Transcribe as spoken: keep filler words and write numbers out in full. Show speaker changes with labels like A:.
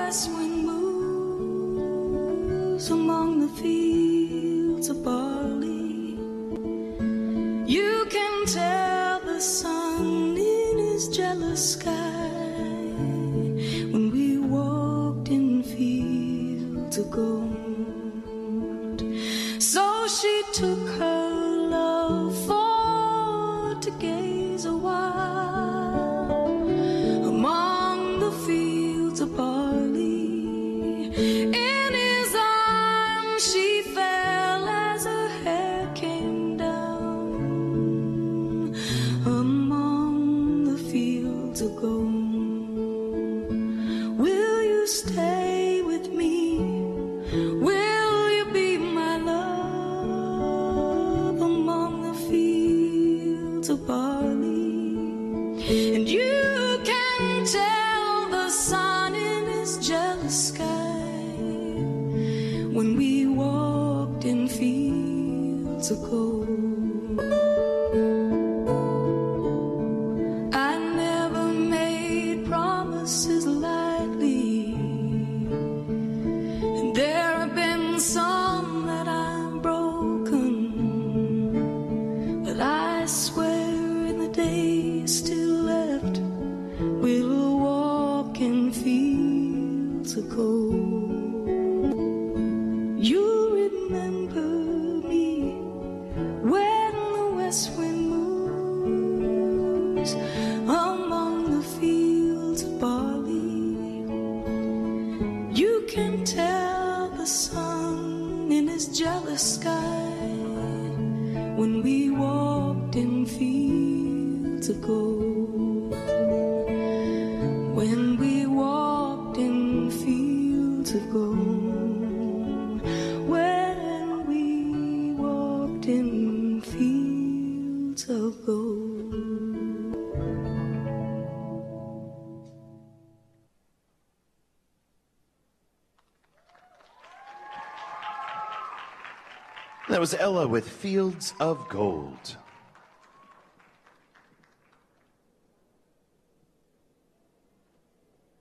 A: west wind moves among the fields of barley, you can tell the sun in his jealous sky when we walked in fields of gold. So she took her love for to gaze a while among the fields of barley. In his arms she fell as her hair came down among the fields of gold. Will you stay with me? Will you be my love among the fields of barley? And you can tell the sun in his jealous sky when we walked in fields of gold. I never made promises lightly, and there have been some that I've broken, but I swear in the days still left, we'll walk in fields of gold. You remember me when the west wind moves among the fields of barley. You can tell the sun in his jealous sky when we walked in fields of gold. When we walked in fields of gold. When we walked in fields of gold.
B: That was Ella with Fields of Gold.